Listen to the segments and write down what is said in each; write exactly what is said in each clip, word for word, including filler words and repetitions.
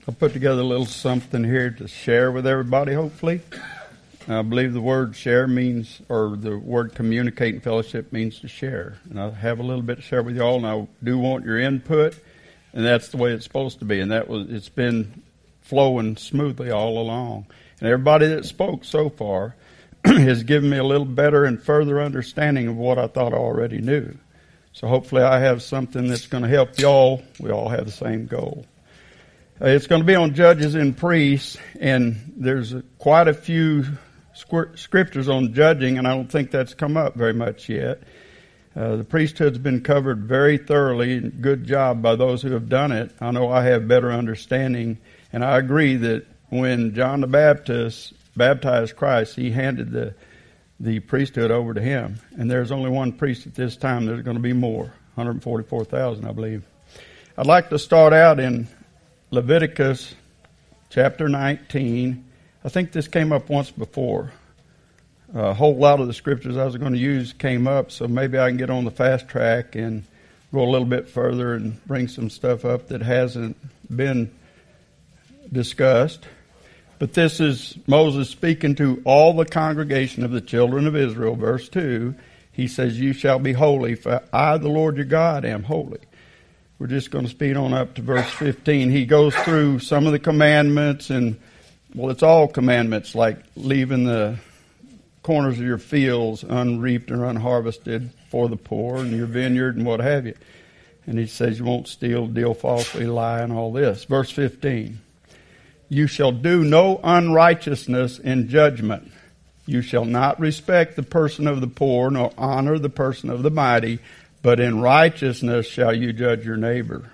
I put together a little something here to share with everybody, hopefully. I believe the word share means, or the word communicate and fellowship means to share. And I have a little bit to share with you all, and I do want your input, and that's the way it's supposed to be. And that was, it's been flowing smoothly all along. And everybody that spoke so far has given me a little better and further understanding of what I thought I already knew. So hopefully I have something that's going to help y'all. We all have the same goal. Uh, it's going to be on judges and priests, and there's a, quite a few squ- scriptures on judging, and I don't think that's come up very much yet. Uh, the priesthood's been covered very thoroughly, and good job by those who have done it. I know I have better understanding, and I agree that when John the Baptist baptized Christ, he handed the the priesthood over to him. And there's only one priest at this time. There's going to be more, one hundred forty-four thousand, I believe. I'd like to start out in Leviticus chapter nineteen. I think this came up once before. A whole lot of the scriptures I was going to use came up, so maybe I can get on the fast track and go a little bit further and bring some stuff up that hasn't been discussed. But this is Moses speaking to all the congregation of the children of Israel. Verse two, he says, "You shall be holy, for I, the Lord your God, am holy." We're just going to speed on up to verse fifteen. He goes through some of the commandments, and, well, it's all commandments, like leaving the corners of your fields unreaped or unharvested for the poor, and your vineyard and what have you. And he says you won't steal, deal falsely, lie, and all this. Verse fifteen. "You shall do no unrighteousness in judgment. You shall not respect the person of the poor, nor honor the person of the mighty, but in righteousness shall you judge your neighbor."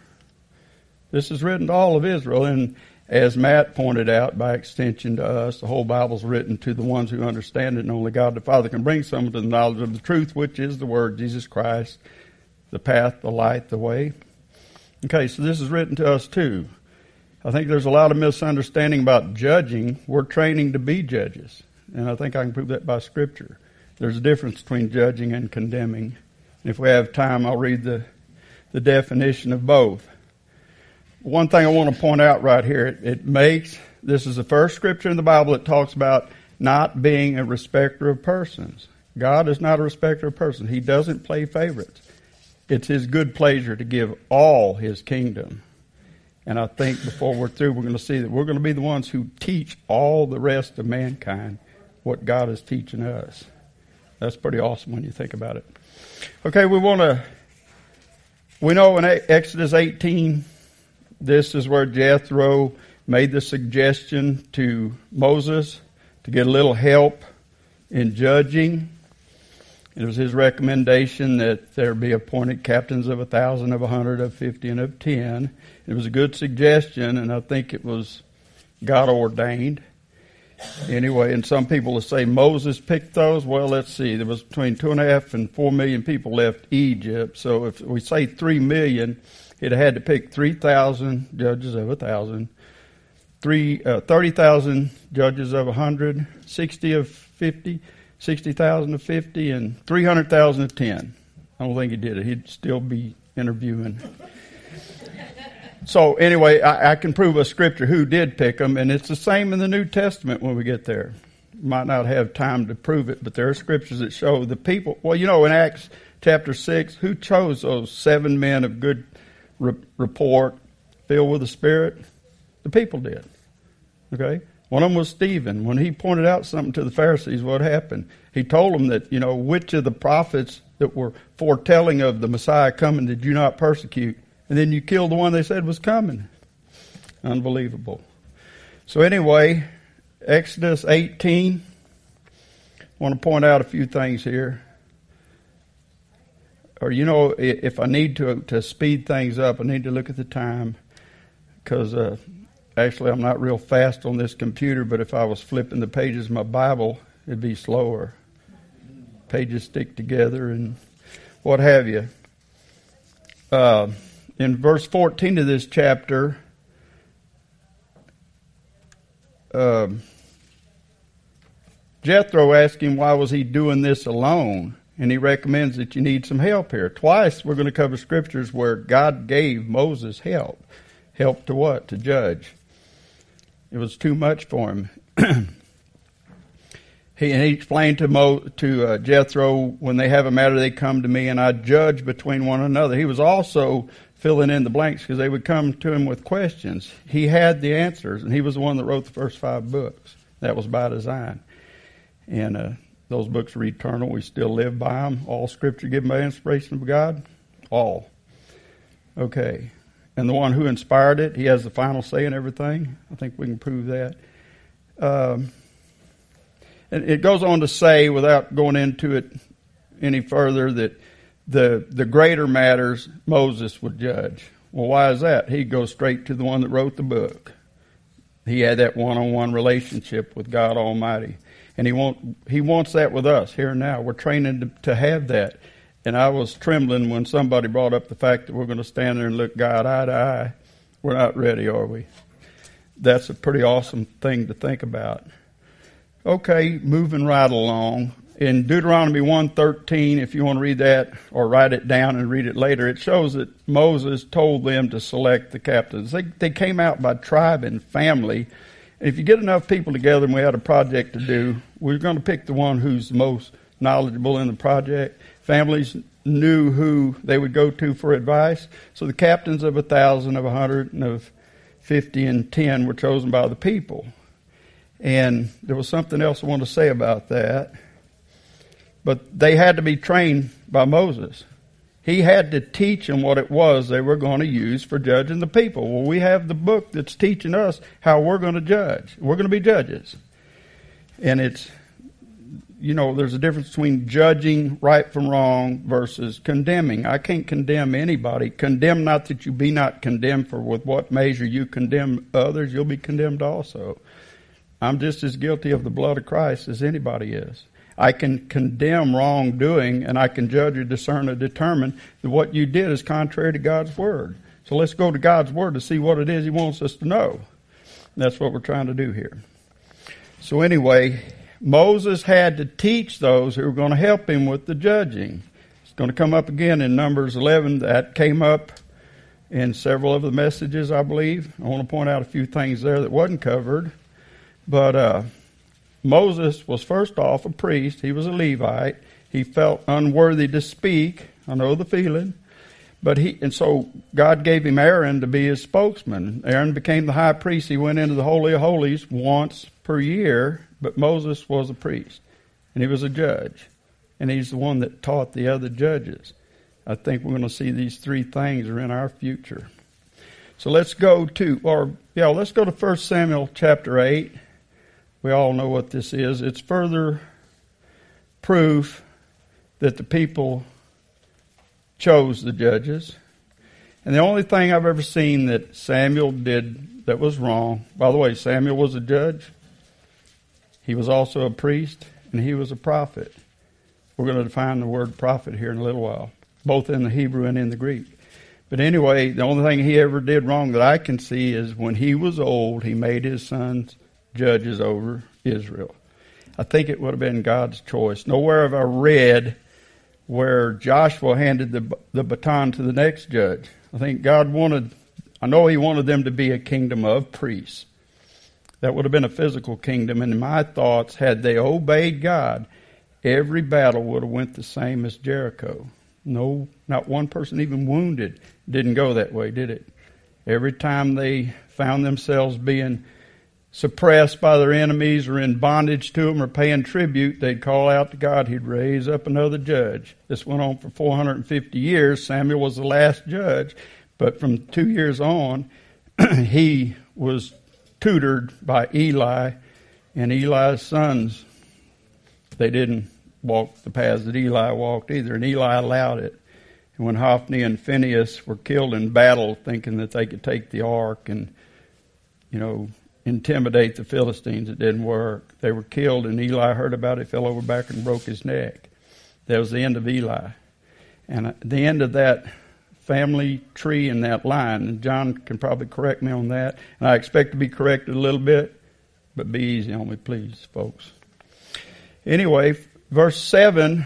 This is written to all of Israel, and as Matt pointed out, by extension to us, the whole Bible's written to the ones who understand it, and only God the Father can bring someone to the knowledge of the truth, which is the Word, Jesus Christ, the path, the light, the way. Okay, so this is written to us too. I think there's a lot of misunderstanding about judging. We're training to be judges, and I think I can prove that by Scripture. There's a difference between judging and condemning. If we have time, I'll read the, the definition of both. One thing I want to point out right here, it, it makes, this is the first scripture in the Bible that talks about not being a respecter of persons. God is not a respecter of persons. He doesn't play favorites. It's His good pleasure to give all His kingdom. And I think before we're through, we're going to see that we're going to be the ones who teach all the rest of mankind what God is teaching us. That's pretty awesome when you think about it. Okay, we want to, we know in Exodus eighteen, this is where Jethro made the suggestion to Moses to get a little help in judging. It was his recommendation that there be appointed captains of a thousand, of a hundred, of fifty, and of ten. It was a good suggestion, and I think it was God ordained. Anyway, and some people will say Moses picked those. Well, let's see. There was between two and a half and four million people left Egypt. So if we say three million, it had to pick three thousand judges of a thousand, three uh, thirty thousand judges of a hundred, sixty of fifty, sixty thousand of fifty, and three hundred thousand of ten. I don't think he did it. He'd still be interviewing. So anyway, I, I can prove a scripture who did pick them, and it's the same in the New Testament when we get there. Might not have time to prove it, but there are scriptures that show the people. Well, you know, in Acts chapter six, who chose those seven men of good re- report, filled with the Spirit? The people did. Okay? One of them was Stephen. When he pointed out something to the Pharisees, what happened? He told them that, you know, which of the prophets that were foretelling of the Messiah coming did you not persecute? And then you killed the one they said was coming. Unbelievable. So anyway, Exodus eighteen. I want to point out a few things here. Or, you know, if I need to to speed things up, I need to look at the time. Because uh, actually I'm not real fast on this computer, but if I was flipping the pages of my Bible, it'd be slower. Pages stick together and what have you. Uh, in verse fourteen of this chapter, uh, Jethro asked him why was he doing this alone, and he recommends that you need some help here. Twice we're going to cover scriptures where God gave Moses help. Help to what? To judge. It was too much for him. he, and he explained to Mo, to uh, Jethro, when they have a matter, they come to me, and I judge between one another. He was also filling in the blanks because they would come to him with questions. He had the answers, and he was the one that wrote the first five books. That was by design. And uh, those books are eternal. We still live by them. All Scripture given by inspiration of God. All. Okay. And the one who inspired it, he has the final say in everything. I think we can prove that. Um, and it goes on to say, without going into it any further, that the the greater matters Moses would judge. Well, why is that? He'd go straight to the one that wrote the book. He had that one-on-one relationship with God Almighty. And he want he wants that with us here and now. We're training to, to have that. And I was trembling when somebody brought up the fact that we're going to stand there and look God eye to eye. We're not ready, are we? That's a pretty awesome thing to think about. Okay, moving right along. In Deuteronomy one thirteen, if you want to read that or write it down and read it later, it shows that Moses told them to select the captains. They, they came out by tribe and family. And if you get enough people together and we had a project to do, we're going to pick the one who's the most knowledgeable in the project. Families knew who they would go to for advice. So the captains of a thousand, of a hundred, and of fifty and ten were chosen by the people. And there was something else I want to say about that. But they had to be trained by Moses. He had to teach them what it was they were going to use for judging the people. Well, we have the book that's teaching us how we're going to judge. We're going to be judges. And it's, you know, there's a difference between judging right from wrong versus condemning. I can't condemn anybody. Condemn not that you be not condemned, for with what measure you condemn others, you'll be condemned also. I'm just as guilty of the blood of Christ as anybody is. I can condemn wrongdoing, and I can judge or discern or determine that what you did is contrary to God's Word. So let's go to God's Word to see what it is He wants us to know. And that's what we're trying to do here. So anyway, Moses had to teach those who were going to help him with the judging. It's going to come up again in Numbers eleven. That came up in several of the messages, I believe. I want to point out a few things there that wasn't covered. But uh, Moses was first off a priest. He was a Levite. He felt unworthy to speak. I know the feeling. But he, and so God gave him Aaron to be his spokesman. Aaron became the high priest. He went into the Holy of Holies once per year, but Moses was a priest, and he was a judge, and he's the one that taught the other judges. I think we're going to see these three things are in our future. So let's go to, or yeah, let's go to First Samuel chapter eight. We all know what this is. It's further proof that the people chose the judges. And the only thing I've ever seen that Samuel did that was wrong, by the way, Samuel was a judge. He was also a priest, and he was a prophet. We're going to define the word prophet here in a little while, both in the Hebrew and in the Greek. But anyway, the only thing he ever did wrong that I can see is when he was old, he made his sons judges over Israel. I think it would have been God's choice. Nowhere have I read where Joshua handed the the baton to the next judge. I think God wanted, I know he wanted them to be a kingdom of priests. That would have been a physical kingdom. And in my thoughts, had they obeyed God, every battle would have went the same as Jericho. No, not one person even wounded. Didn't go that way, did it? Every time they found themselves being suppressed by their enemies or in bondage to them or paying tribute, they'd call out to God. He'd raise up another judge. This went on for four hundred fifty years. Samuel was the last judge, but from two years on, he was tutored by Eli, and Eli's sons, they didn't walk the paths that Eli walked either, and Eli allowed it. And when Hophni and Phinehas were killed in battle, thinking that they could take the ark and, you know, intimidate the Philistines, it didn't work. They were killed, and Eli heard about it, fell over back and broke his neck. That was the end of Eli. And at the end of that family tree in that line, and John can probably correct me on that, and I expect to be corrected a little bit, but be easy on me, please, folks. Anyway, verse seven,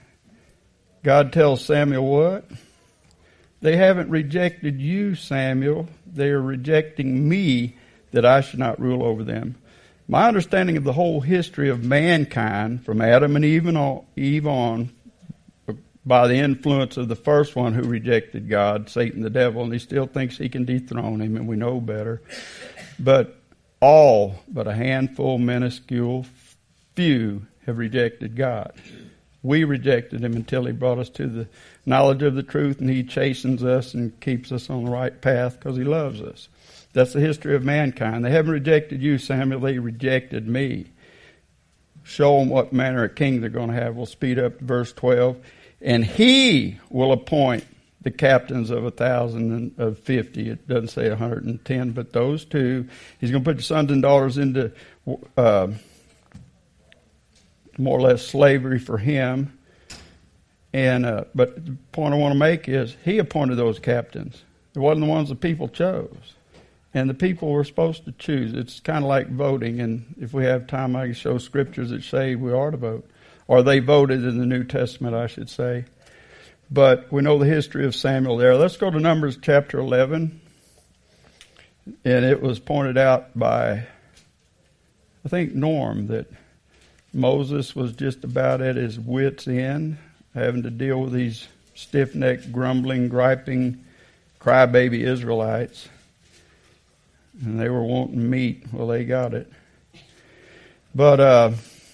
God tells Samuel what? They haven't rejected you, Samuel. They are rejecting me. that I should not rule over them. My understanding of the whole history of mankind, from Adam and Eve on, Eve on, by the influence of the first one who rejected God, Satan the devil, and he still thinks he can dethrone him, and we know better. But all but a handful, minuscule, few have rejected God. We rejected him until he brought us to the knowledge of the truth, and he chastens us and keeps us on the right path because he loves us. That's the history of mankind. They haven't rejected you, Samuel. They rejected me. Show them what manner of king they're going to have. We'll speed up to verse twelve. And he will appoint the captains of a thousand and of fifty. It doesn't say a hundred and ten, but those two. He's going to put your sons and daughters into uh, more or less slavery for him. And uh, but the point I want to make is he appointed those captains. It wasn't the ones the people chose. And the people were supposed to choose. It's kind of like voting, and if we have time, I can show scriptures that say we are to vote. Or they voted in the New Testament, I should say. But we know the history of Samuel there. Let's go to Numbers chapter eleven. And it was pointed out by, I think, Norm, that Moses was just about at his wit's end, having to deal with these stiff-necked, grumbling, griping, crybaby Israelites. And they were wanting meat. Well, they got it. But uh,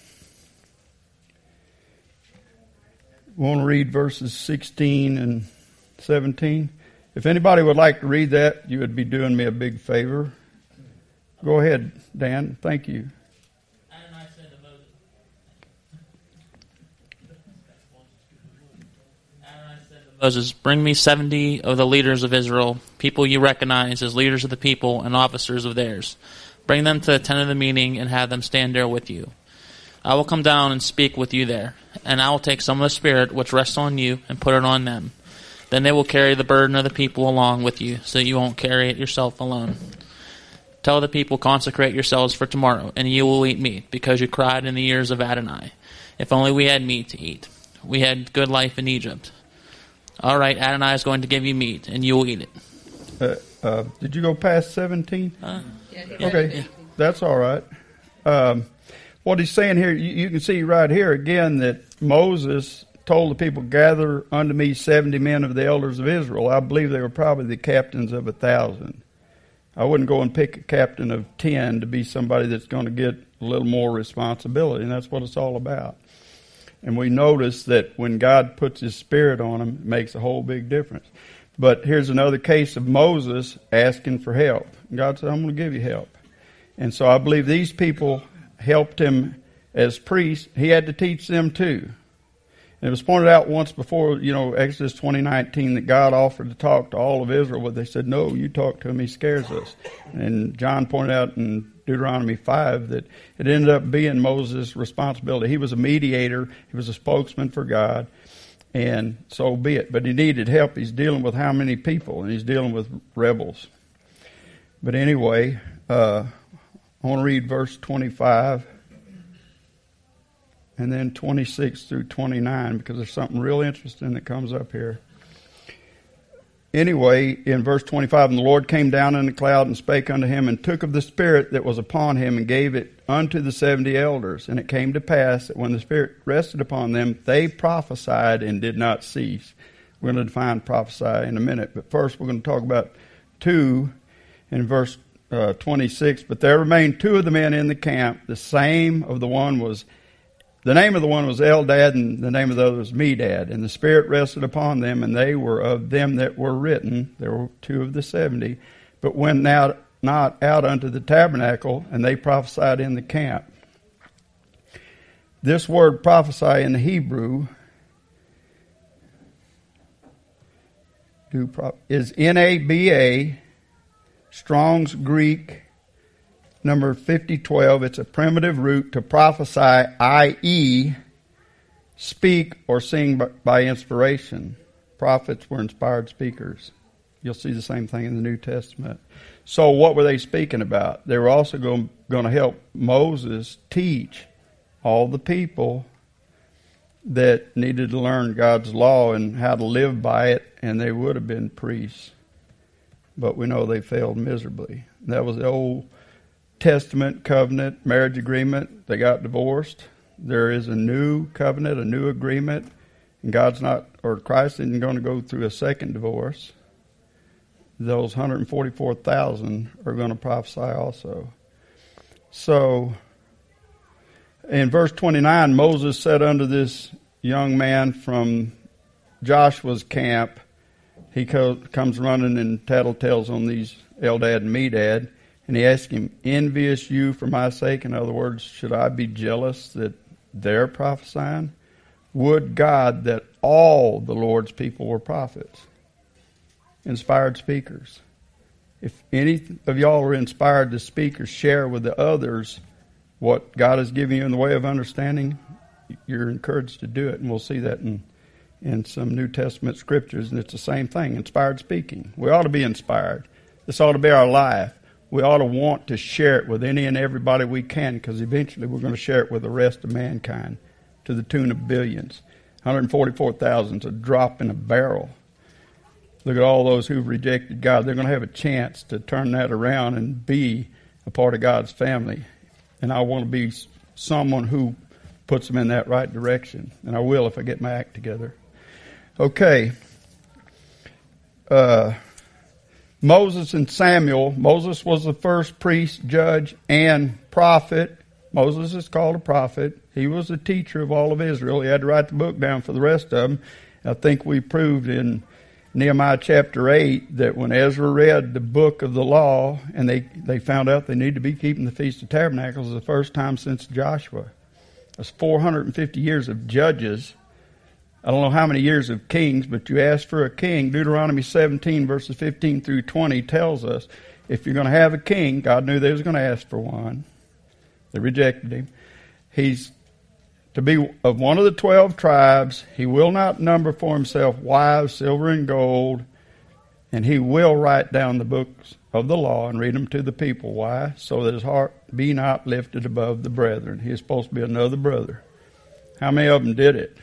we want to read verses sixteen and seventeen. If anybody would like to read that, you would be doing me a big favor. Go ahead, Dan. Thank you. Adonai said to Moses, Adonai said to Moses, bring me seventy of the leaders of Israel, people you recognize as leaders of the people and officers of theirs. Bring them to the tent of the meeting and have them stand there with you. I will come down and speak with you there, and I will take some of the Spirit which rests on you and put it on them. Then they will carry the burden of the people along with you, so you won't carry it yourself alone. Tell the people, consecrate yourselves for tomorrow, and you will eat meat, because you cried in the ears of Adonai. If only we had meat to eat. We had good life in Egypt. All right, Adonai is going to give you meat, and you will eat it. Uh, uh, did you go past seventeen? Uh, Yeah, Okay, yeah. that's all right. Um, what he's saying here, you, you can see right here again that Moses told the people, gather unto me seventy men of the elders of Israel. I believe they were probably the captains of a thousand. I wouldn't go and pick a captain of ten to be somebody that's going to get a little more responsibility, and that's what it's all about. And we notice that when God puts his Spirit on them, it makes a whole big difference. But here's another case of Moses asking for help. God said, I'm going to give you help. And so I believe these people helped him as priests. He had to teach them too. And it was pointed out once before, you know, Exodus twenty nineteen, that God offered to talk to all of Israel, but they said, no, you talk to him, he scares us. And John pointed out in Deuteronomy five that it ended up being Moses' responsibility. He was a mediator. He was a spokesman for God. And so be it. But he needed help. He's dealing with how many people? And he's dealing with rebels. But anyway, uh, I want to read verse twenty-five and then twenty-six through twenty-nine, because there's something real interesting that comes up here. Anyway, in verse twenty-five, and the Lord came down in the cloud and spake unto him, and took of the Spirit that was upon him, and gave it unto the seventy elders. And it came to pass that when the Spirit rested upon them, they prophesied and did not cease. We're going to define prophesy in a minute, but first we're going to talk about two in verse uh, twenty-six. But there remained two of the men in the camp. The same of the one was The name of the one was Eldad, and the name of the other was Medad. And the Spirit rested upon them, and they were of them that were written. There were two of the seventy, but went out, not out unto the tabernacle, and they prophesied in the camp. This word prophesy in the Hebrew is N A B A, Strong's Greek, number fifty twelve. It's a primitive root to prophesy, that is, speak or sing by inspiration. Prophets were inspired speakers. You'll see the same thing in the New Testament. So what were they speaking about? They were also going, going to help Moses teach all the people that needed to learn God's law and how to live by it, and they would have been priests. But we know they failed miserably. That was the old Testament, covenant, marriage agreement. They got divorced. There is a new covenant, a new agreement, and God's not, or Christ isn't going to go through a second divorce. Those one hundred forty-four thousand are going to prophesy also. So, in verse twenty-nine, Moses said unto this young man from Joshua's camp, he co- comes running and tattletales on these Eldad and Medad, and he asked him, envious you for my sake? In other words, should I be jealous that they're prophesying? Would God that all the Lord's people were prophets, inspired speakers. If any of y'all are inspired to speak or share with the others what God has given you in the way of understanding, you're encouraged to do it. And we'll see that in, in some New Testament scriptures. And it's the same thing, inspired speaking. We ought to be inspired. This ought to be our life. We ought to want to share it with any and everybody we can, because eventually we're going to share it with the rest of mankind to the tune of billions. one hundred forty-four thousand is a drop in a barrel. Look at all those who've rejected God. They're going to have a chance to turn that around and be a part of God's family. And I want to be someone who puts them in that right direction. And I will if I get my act together. Okay. Uh, Moses and Samuel. Moses was the first priest, judge, and prophet. Moses is called a prophet. He was a teacher of all of Israel. He had to write the book down for the rest of them. I think we proved in Nehemiah chapter eight that when Ezra read the book of the law and they, they found out they need to be keeping the Feast of Tabernacles, the first time since Joshua. That's four hundred fifty years of judges. I don't know how many years of kings, but you ask for a king. Deuteronomy seventeen verses fifteen through twenty tells us if you're going to have a king, God knew they was going to ask for one. They rejected him. He's to be of one of the twelve tribes. He will not number for himself wives, silver and gold, and he will write down the books of the law and read them to the people. Why? So that his heart be not lifted above the brethren. He is supposed to be another brother. How many of them did it?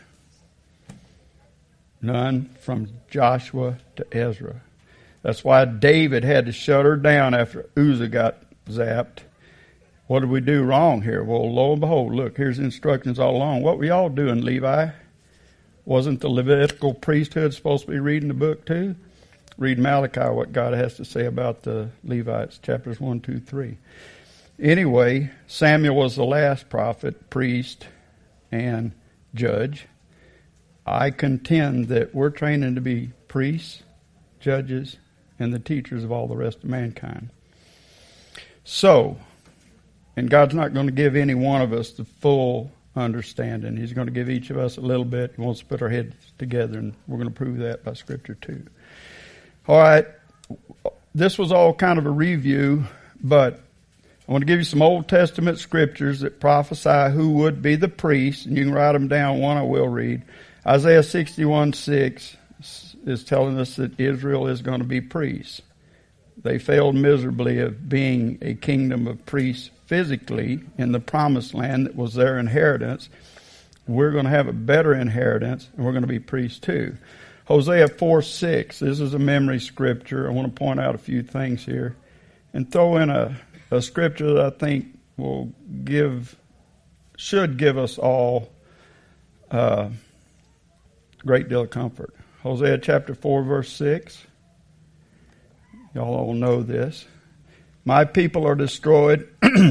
None, from Joshua to Ezra. That's why David had to shut her down after Uzzah got zapped. What did we do wrong here? Well, lo and behold, look, here's instructions all along. What were y'all doing, Levi? Wasn't the Levitical priesthood supposed to be reading the book too? Read Malachi, what God has to say about the Levites, chapters one, two, three. Anyway, Samuel was the last prophet, priest, and judge. I contend that we're training to be priests, judges, and the teachers of all the rest of mankind. So, and God's not going to give any one of us the full understanding. He's going to give each of us a little bit. He wants to put our heads together, and we're going to prove that by Scripture too. All right, this was all kind of a review, but I want to give you some Old Testament scriptures that prophesy who would be the priest, and you can write them down. One I will read. Isaiah sixty-one six is telling us that Israel is going to be priests. They failed miserably of being a kingdom of priests physically in the promised land that was their inheritance. We're going to have a better inheritance, and we're going to be priests too. Hosea four six, this is a memory scripture. I want to point out a few things here and throw in a, a scripture that I think will give, should give us all uh, a great deal of comfort. Hosea chapter four verse six. Y'all all know this. My people are destroyed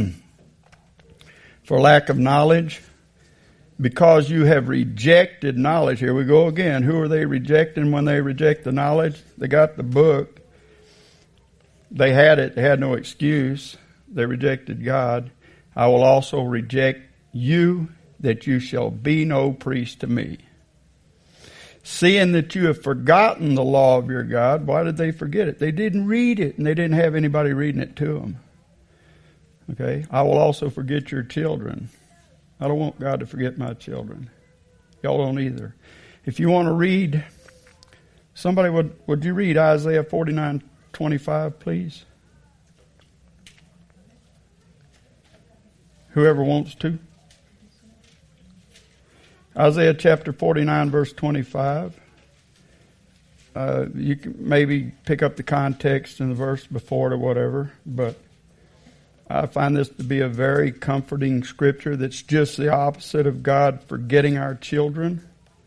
for lack of knowledge, because you have rejected knowledge. Here we go again. Who are they rejecting when they reject the knowledge? They got the book. They had it. They had no excuse. They rejected God. I will also reject you, that you shall be no priest to me. Seeing that you have forgotten the law of your God. Why did they forget it? They didn't read it, and they didn't have anybody reading it to them. Okay? I will also forget your children. I don't want God to forget my children. Y'all don't either. If you want to read, somebody would, would you read Isaiah forty-nine twenty-five, please? Whoever wants to. Isaiah chapter forty-nine verse twenty-five. Uh, you can maybe pick up the context in the verse before it or whatever, but I find this to be a very comforting scripture that's just the opposite of God forgetting our children.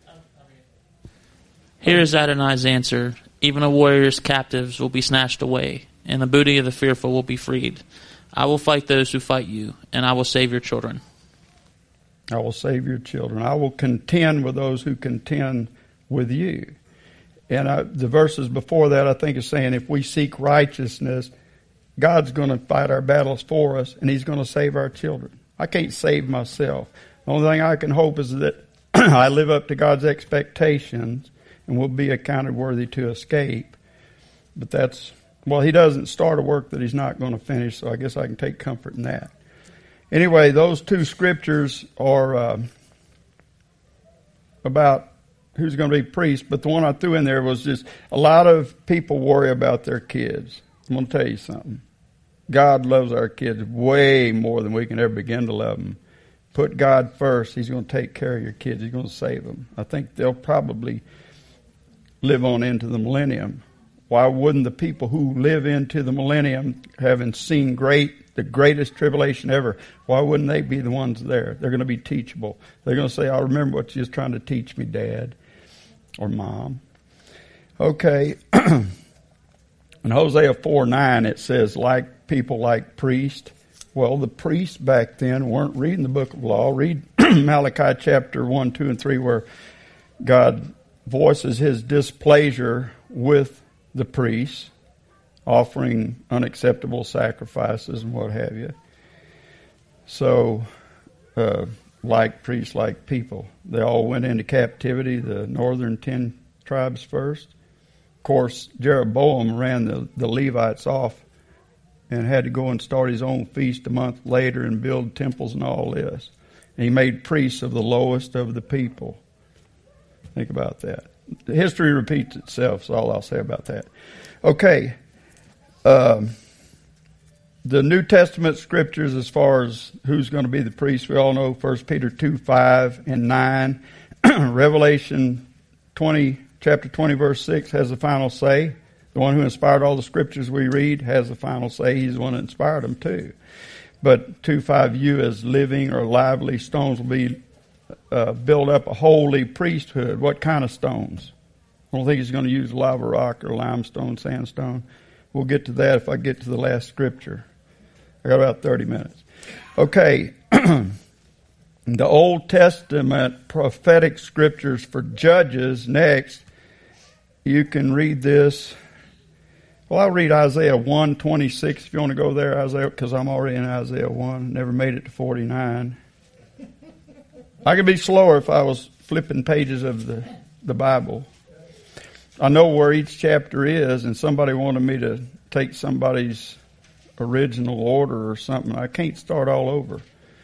Here is Adonai's answer. Even a warrior's captives will be snatched away, and the booty of the fearful will be freed. I will fight those who fight you, and I will save your children. I will save your children. I will contend with those who contend with you. And I, the verses before that, I think, is saying if we seek righteousness, God's going to fight our battles for us, and He's going to save our children. I can't save myself. The only thing I can hope is that I live up to God's expectations and will be accounted worthy to escape. But that's, well, He doesn't start a work that He's not going to finish, so I guess I can take comfort in that. Anyway, those two scriptures are uh, about who's going to be priest, but the one I threw in there was just a lot of people worry about their kids. I'm going to tell you something. God loves our kids way more than we can ever begin to love them. Put God first. He's going to take care of your kids. He's going to save them. I think they'll probably live on into the millennium. Why wouldn't the people who live into the millennium, having seen great, the greatest tribulation ever, why wouldn't they be the ones there? They're going to be teachable. They're going to say, I remember what you was trying to teach me, Dad or Mom. Okay. In Hosea four nine, it says, like people like priests. Well, the priests back then weren't reading the book of law. Read Malachi chapter one, two, and three, where God voices His displeasure with the priests, offering unacceptable sacrifices and what have you. So, uh, like priests, like people. They all went into captivity, the northern ten tribes first. Of course, Jeroboam ran the, the Levites off and had to go and start his own feast a month later and build temples and all this. And he made priests of the lowest of the people. Think about that. The history repeats itself, is all I'll say about that. Okay. Um, the New Testament scriptures as far as who's going to be the priest, we all know First Peter two, five, and nine. Revelation twenty, chapter twenty, verse six has the final say. The one who inspired all the scriptures we read has the final say. He's the one that inspired them too. But two five, you as living or lively stones will be uh, build up a holy priesthood. What kind of stones? I don't think he's going to use lava rock or limestone, sandstone. We'll get to that if I get to the last scripture. I got about thirty minutes. Okay. The Old Testament prophetic scriptures for judges next. You can read this. Well, I'll read Isaiah one twenty-six if you want to go there, Isaiah, because I'm already in Isaiah one. Never made it to forty-nine. I could be slower if I was flipping pages of the, the Bible. I know where each chapter is, and somebody wanted me to take somebody's original order or something. I can't start all over.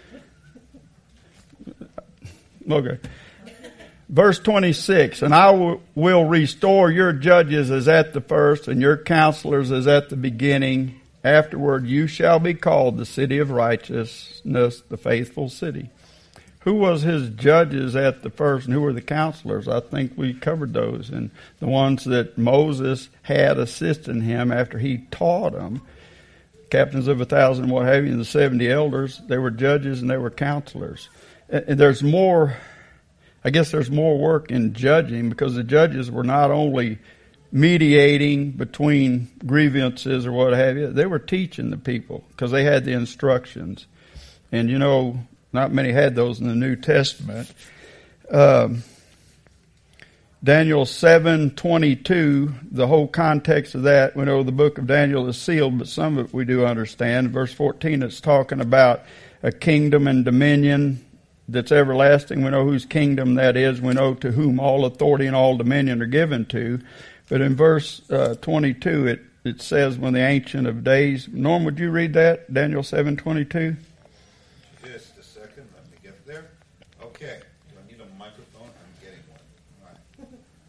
Okay. Verse twenty-six, and I w- will restore your judges as at the first, and your counselors as at the beginning. Afterward you shall be called the city of righteousness, the faithful city. Who was his judges at the first, and who were the counselors? I think we covered those. And the ones that Moses had assisting him after he taught them, captains of a thousand, what have you, and the seventy elders, they were judges and they were counselors. And there's more... I guess there's more work in judging because the judges were not only mediating between grievances or what have you, they were teaching the people because they had the instructions. And, you know, not many had those in the New Testament. Um, Daniel seven twenty-two, the whole context of that, we know the book of Daniel is sealed, but some of it we do understand. Verse fourteen, it's talking about a kingdom and dominion that's everlasting. We know whose kingdom that is. We know to whom all authority and all dominion are given to. But in verse uh, twenty-two, it, it says, when the Ancient of Days... Norm, would you read that? Daniel seven twenty-two? Just a second. Let me get there. Okay. Do I need a microphone? I'm getting one.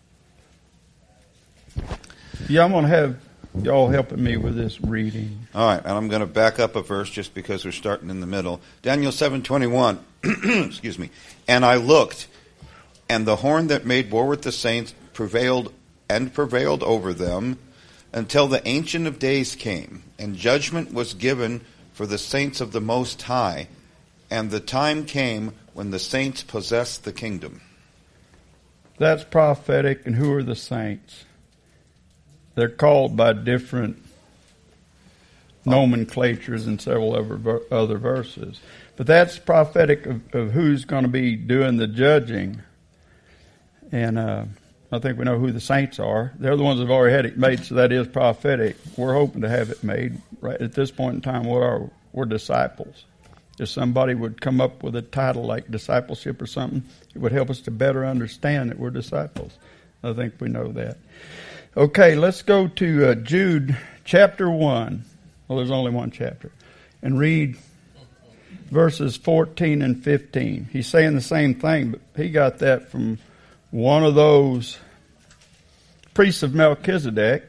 All right. Yeah, I'm going to have y'all helping me with this reading. All right. And I'm going to back up a verse just because we're starting in the middle. Daniel seven twenty-one. Excuse me. And I looked, and the horn that made war with the saints prevailed and prevailed over them until the Ancient of Days came, and judgment was given for for the saints of the Most High, and the time came when the saints possessed the kingdom. That's prophetic, and who are the saints? They're called by different nomenclatures in several other, other verses. But that's prophetic of, of who's going to be doing the judging. And uh, I think we know who the saints are. They're the ones that have already had it made, so that is prophetic. We're hoping to have it made. Right at this point in time, what are we're disciples. If somebody would come up with a title like discipleship or something, it would help us to better understand that we're disciples. I think we know that. Okay, let's go to uh, Jude chapter one. Well, there's only one chapter. And read verses fourteen and fifteen. He's saying the same thing, but he got that from one of those priests of Melchizedek.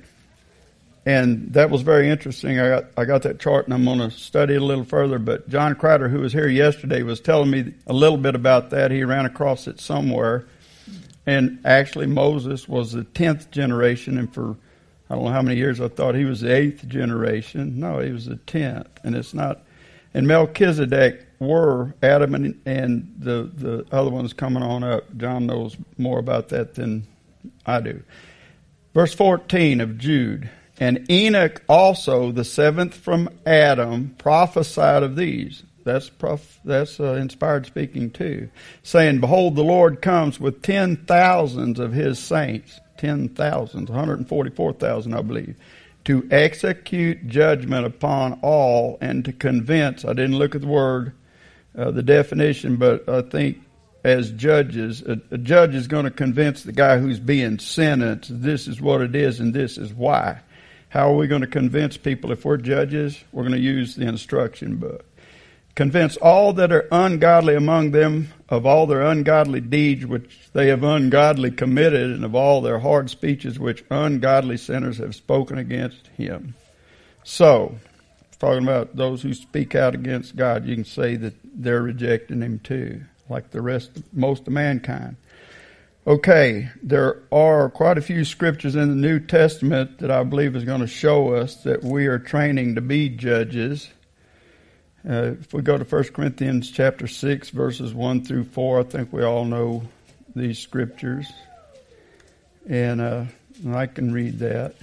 And that was very interesting. I got I got that chart, and I'm going to study it a little further. But John Crider, who was here yesterday, was telling me a little bit about that. He ran across it somewhere. And actually, Moses was the tenth generation, and for I don't know how many years I thought he was the eighth generation. No, he was the tenth. And it's not. And Melchizedek were Adam and, and the, the other ones coming on up. John knows more about that than I do. Verse fourteen of Jude. And Enoch also, the seventh from Adam, prophesied of these. That's prof, that's uh, inspired speaking too. Saying, behold, the Lord comes with ten thousands of his saints. Ten thousands, one hundred forty-four thousand, I believe. To execute judgment upon all and to convince. I didn't look at the word, uh, the definition, but I think as judges, a, a judge is going to convince the guy who's being sentenced, this is what it is and this is why. How are we going to convince people if we're judges? We're going to use the instruction book. Convince all that are ungodly among them of all their ungodly deeds which they have ungodly committed, and of all their hard speeches which ungodly sinners have spoken against him. So, talking about those who speak out against God, you can say that they're rejecting him too, like the rest, most of mankind. Okay, there are quite a few scriptures in the New Testament that I believe is going to show us that we are training to be judges. Uh, if we go to First Corinthians chapter six, verses one through four, I think we all know these scriptures. And, uh, and I can read that.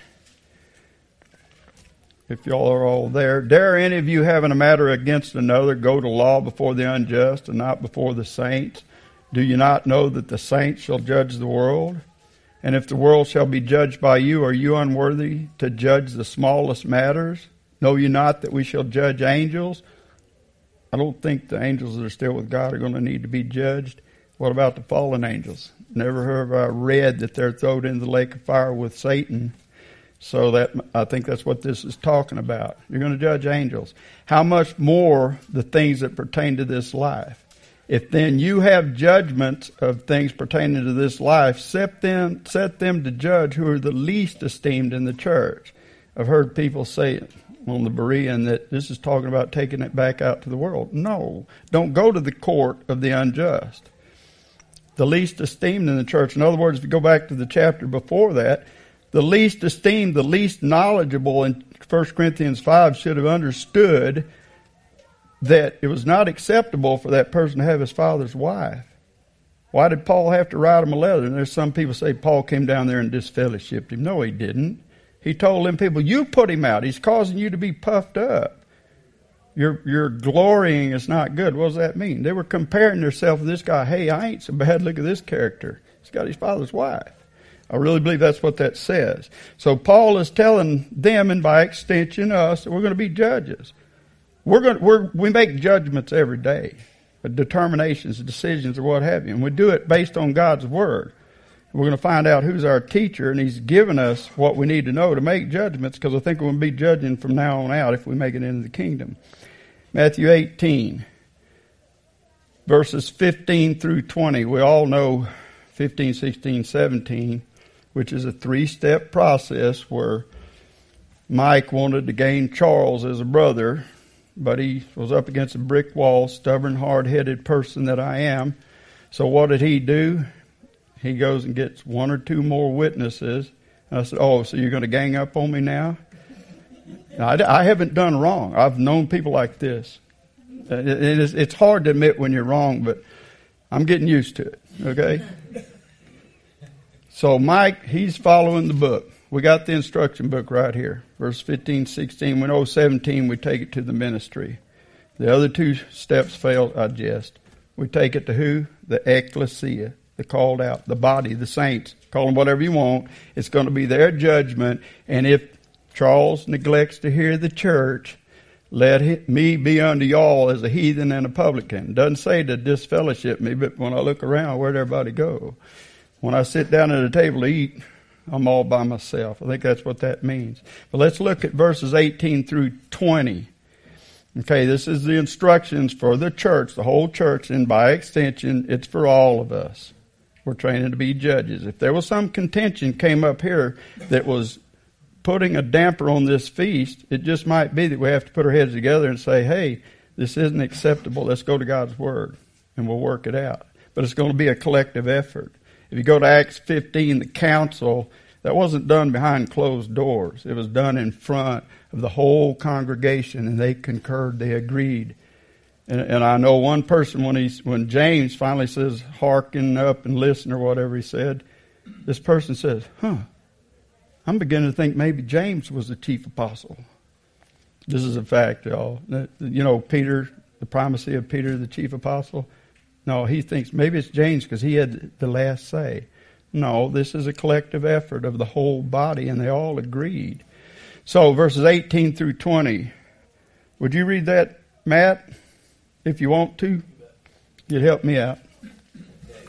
If y'all are all there. Dare any of you having a matter against another go to law before the unjust and not before the saints? Do you not know that the saints shall judge the world? And if the world shall be judged by you, are you unworthy to judge the smallest matters? Know you not that we shall judge angels? I don't think the angels that are still with God are going to need to be judged. What about the fallen angels? Never have I read that they're thrown in the lake of fire with Satan. So that I think that's what this is talking about. You're going to judge angels. How much more the things that pertain to this life? If then you have judgments of things pertaining to this life, set them, set them to judge who are the least esteemed in the church. I've heard people say on the Berean that this is talking about taking it back out to the world. No, don't go to the court of the unjust. The least esteemed in the church. In other words, if you go back to the chapter before that, the least esteemed, the least knowledgeable in First Corinthians five should have understood that it was not acceptable for that person to have his father's wife. Why did Paul have to write him a letter? And there's some people say Paul came down there and disfellowshipped him. No, he didn't. He told them people, you put him out. He's causing you to be puffed up. Your, your glorying is not good. What does that mean? They were comparing themselves with this guy. Hey, I ain't so bad. Look at this character. He's got his father's wife. I really believe that's what that says. So Paul is telling them, and by extension us, that we're going to be judges. We're going, we're, we make judgments every day, determinations, decisions, or what have you, and we do it based on God's Word. We're going to find out who's our teacher, and He's given us what we need to know to make judgments, because I think we're going to be judging from now on out if we make it into the kingdom. Matthew eighteen, verses fifteen through twenty. We all know fifteen, sixteen, seventeen, which is a three-step process where Mike wanted to gain Charles as a brother, but he was up against a brick wall, stubborn, hard-headed person that I am. So what did he do? He goes and gets one or two more witnesses. And I said, oh, so you're going to gang up on me now? I, I haven't done wrong. I've known people like this. It, it is, it's hard to admit when you're wrong, but I'm getting used to it, okay? So Mike, he's following the book. We got the instruction book right here. Verse fifteen, sixteen. We know seventeen, we take it to the ministry. The other two steps failed, I jest. We take it to who? The ecclesia, the called out, the body, the saints. Call them whatever you want. It's going to be their judgment. And if Charles neglects to hear the church, let me be unto y'all as a heathen and a publican. Doesn't say to disfellowship me, but when I look around, where'd everybody go? When I sit down at a table to eat, I'm all by myself. I think that's what that means. But let's look at verses eighteen through twenty. Okay, this is the instructions for the church, the whole church, and by extension, it's for all of us. We're training to be judges. If there was some contention came up here that was putting a damper on this feast, it just might be that we have to put our heads together and say, hey, this isn't acceptable. Let's go to God's Word, and we'll work it out. But it's going to be a collective effort. If you go to Acts fifteen, the council, that wasn't done behind closed doors. It was done in front of the whole congregation, and they concurred, they agreed. And, and I know one person, when he, when James finally says, hearken up and listen, or whatever he said, this person says, huh, I'm beginning to think maybe James was the chief apostle. This is a fact, y'all. You know, Peter, the primacy of Peter, the chief apostle. No, he thinks maybe it's James because he had the last say. No, this is a collective effort of the whole body, and they all agreed. So verses eighteen through twenty. Would you read that, Matt, if you want to? You'd help me out. Okay.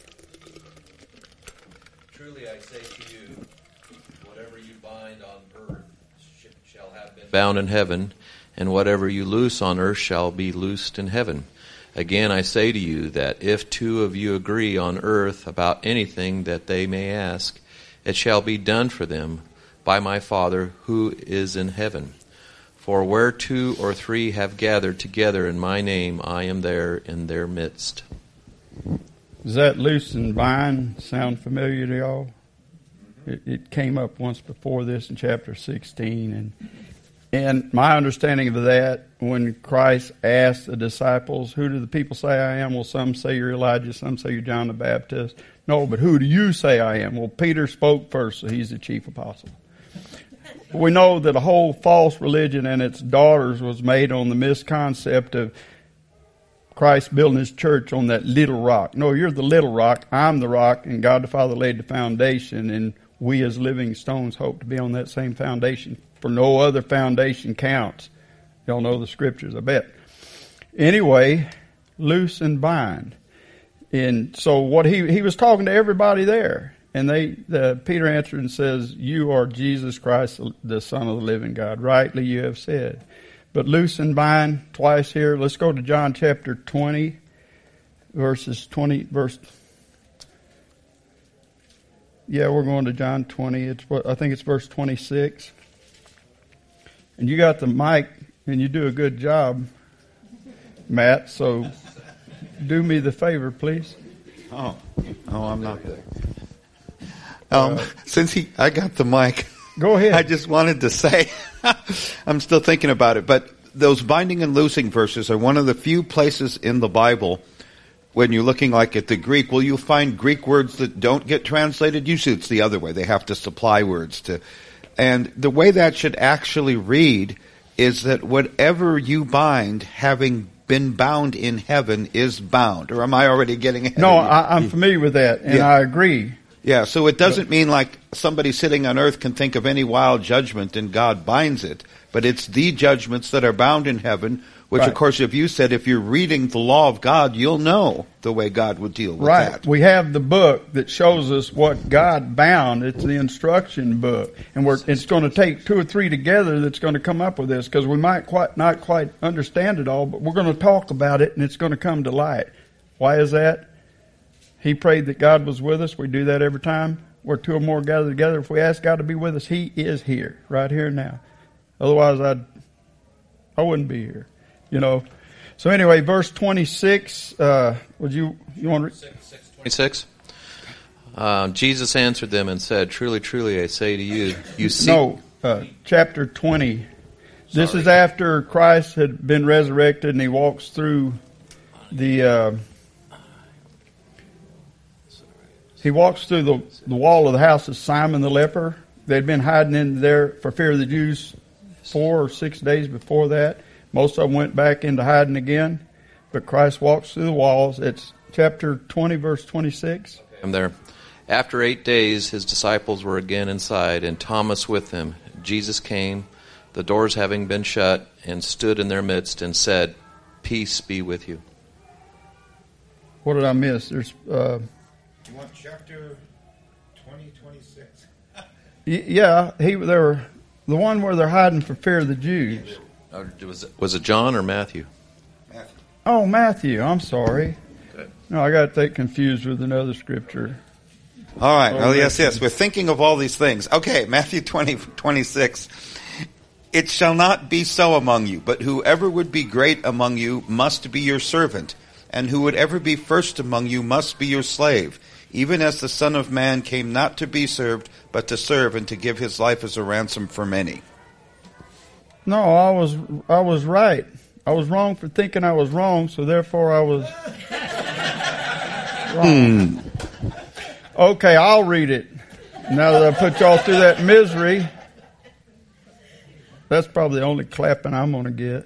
Truly I say to you, whatever you bind on earth shall have been bound in heaven, and whatever you loose on earth shall be loosed in heaven. Again, I say to you that if two of you agree on earth about anything that they may ask, it shall be done for them by my Father who is in heaven. For where two or three have gathered together in my name, I am there in their midst. Does that loose and bind sound familiar to y'all? It, it came up once before this in chapter sixteen, and And my understanding of that, when Christ asked the disciples, who do the people say I am? Well, some say you're Elijah, some say you're John the Baptist. No, but who do you say I am? Well, Peter spoke first, so he's the chief apostle. We know that a whole false religion and its daughters was made on the misconcept of Christ building his church on that little rock. No, you're the little rock, I'm the rock, and God the Father laid the foundation, and we as living stones hope to be on that same foundation. For no other foundation counts. Y'all know the scriptures, I bet. Anyway, loose and bind. And so what he he was talking to everybody there. And they the, Peter answered and says, you are Jesus Christ, the Son of the living God. Rightly you have said. But loose and bind twice here. Let's go to John chapter twenty, verses twenty, verse. Yeah, we're going to John twenty. It's I think it's verse twenty-six. And you got the mic, and you do a good job, Matt, so do me the favor, please. Oh, oh, I'm not there. Um, uh, since he, I got the mic. Go ahead. I just wanted to say, I'm still thinking about it, but those binding and loosing verses are one of the few places in the Bible when you're looking like at the Greek, will you find Greek words that don't get translated? Usually it's the other way. They have to supply words to... And the way that should actually read is that whatever you bind, having been bound in heaven, is bound. Or am I already getting ahead No, of you? I, I'm familiar with that, and yeah. I agree. Yeah, so it doesn't mean like somebody sitting on earth can think of any wild judgment and God binds it. But it's the judgments that are bound in heaven, which, right. Of course, if you said if you're reading the law of God, you'll know the way God would deal with right. that. We have the book that shows us what God bound. It's the instruction book. And we're, it's going to take two or three together that's going to come up with this, because we might quite not quite understand it all, but we're going to talk about it, and it's going to come to light. Why is that? He prayed that God was with us. We do that every time. Where two or more gather together. If we ask God to be with us, He is here, right here now. Otherwise, I'd, I wouldn't be here. You know, so anyway, verse twenty-six. Uh, would you you want to? twenty-six. Uh, Jesus answered them and said, "Truly, truly, I say to you, you see." No, uh, chapter twenty. This is after Christ had been resurrected and he walks through the uh, he walks through the, the wall of the house of Simon the leper. They'd been hiding in there for fear of the Jews four or six days before that. Most of them went back into hiding again. But Christ walks through the walls. It's chapter twenty, verse twenty-six. I'm there. After eight days, his disciples were again inside, and Thomas with them. Jesus came, the doors having been shut, and stood in their midst and said, "Peace be with you." What did I miss? There's. Uh, You want chapter twenty, twenty-six? y- yeah, he. They were the one where they're hiding for fear of the Jews. Uh, Was it, was it John or Matthew? Matthew. Oh, Matthew. I'm sorry. Okay. No, I got that confused with another scripture. All right. Oh, Well, yes, Matthew. yes. We're thinking of all these things. Okay, Matthew twenty, twenty-six. It shall not be so among you, but whoever would be great among you must be your servant, and who would ever be first among you must be your slave, even as the Son of Man came not to be served, but to serve and to give his life as a ransom for many. No, I was I was right. I was wrong for thinking I was wrong, so therefore I was wrong. Okay, I'll read it. Now that I put y'all through that misery, that's probably the only clapping I'm going to get.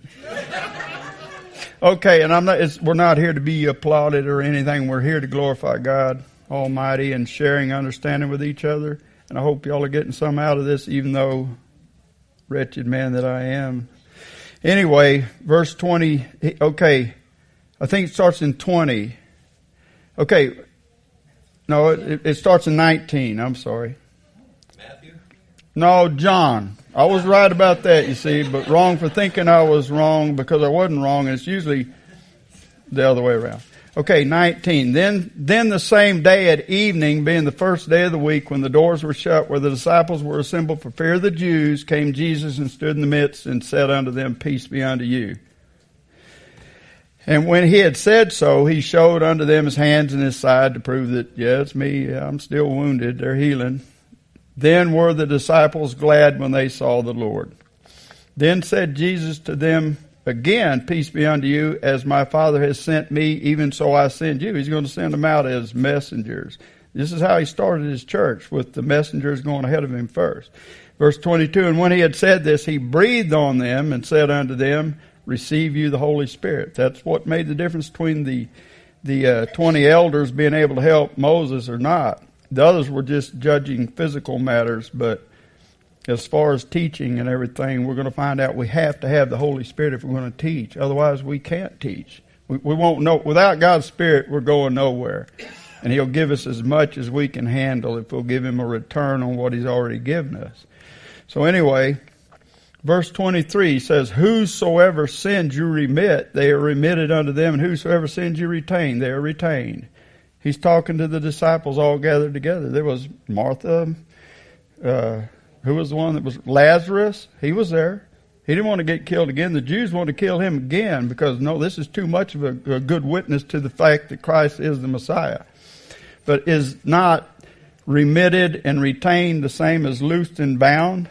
Okay, and I'm not. It's, we're not here to be applauded or anything. We're here to glorify God Almighty and sharing understanding with each other. And I hope y'all are getting some out of this, even though wretched man that I am. Anyway, verse twenty. Okay, I think it starts in twenty. Okay, no, it, it starts in nineteen. I'm sorry. Matthew? No, John. I was right about that, you see, but wrong for thinking I was wrong because I wasn't wrong, and it's usually the other way around. Okay, nineteen. Then, then the same day at evening, being the first day of the week, when the doors were shut, where the disciples were assembled for fear of the Jews, came Jesus and stood in the midst and said unto them, "Peace be unto you." And when he had said so, he showed unto them his hands and his side to prove that, yeah, it's me, I'm still wounded, they're healing. Then were the disciples glad when they saw the Lord. Then said Jesus to them again, "Peace be unto you, as my Father has sent me, even so I send you." He's going to send them out as messengers. This is how he started his church, with the messengers going ahead of him first. Verse twenty-two, and when he had said this, he breathed on them and said unto them, "Receive you the Holy Spirit." That's what made the difference between the the uh, twenty elders being able to help Moses or not. The others were just judging physical matters, but as far as teaching and everything, we're going to find out we have to have the Holy Spirit if we're going to teach. Otherwise, we can't teach. We, we won't know. Without God's Spirit, we're going nowhere. And He'll give us as much as we can handle if we'll give Him a return on what He's already given us. So anyway, verse twenty-three says, "Whosoever sins you remit, they are remitted unto them, and whosoever sins you retain, they are retained." He's talking to the disciples all gathered together. There was Martha, uh, who was the one that was Lazarus. He was there. He didn't want to get killed again. The Jews wanted to kill him again because, no, this is too much of a, a good witness to the fact that Christ is the Messiah. But is not remitted and retained the same as loosed and bound?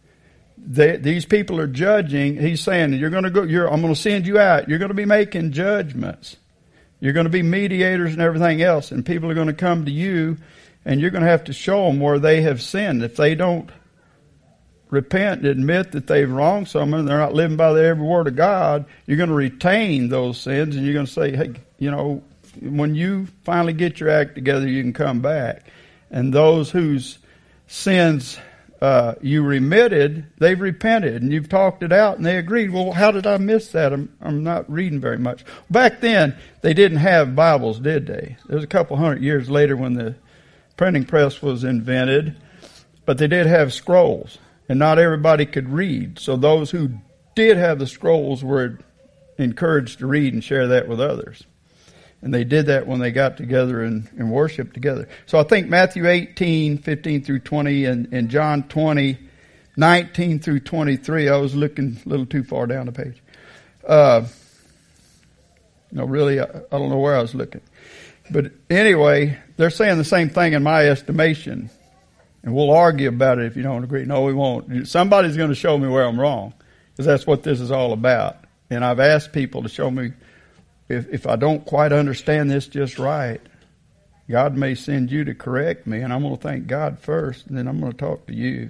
They, these people are judging. He's saying, "You're going to go. You're, I'm going to send you out. You're going to be making judgments. You're going to be mediators and everything else, and people are going to come to you, and you're going to have to show them where they have sinned. If they don't repent and admit that they've wronged someone, they're not living by the every word of God, you're going to retain those sins, and you're going to say, hey, you know, when you finally get your act together, you can come back. And those whose sins uh, you remitted, they've repented, and you've talked it out, and they agreed. Well, how did I miss that? I'm, I'm not reading very much. Back then, they didn't have Bibles, did they? It was a couple hundred years later when the printing press was invented, but they did have scrolls, and not everybody could read. So those who did have the scrolls were encouraged to read and share that with others. And they did that when they got together and, and worshiped together. So I think Matthew eighteen, fifteen through twenty, and, and John twenty, nineteen through twenty-three, I was looking a little too far down the page. Uh, no, really, I, I don't know where I was looking. But anyway, they're saying the same thing in my estimation. And we'll argue about it if you don't agree. No, we won't. Somebody's going to show me where I'm wrong. because that's what this is all about. And I've asked people to show me if, if I don't quite understand this just right, God may send you to correct me, and I'm going to thank God first, and then I'm going to talk to you.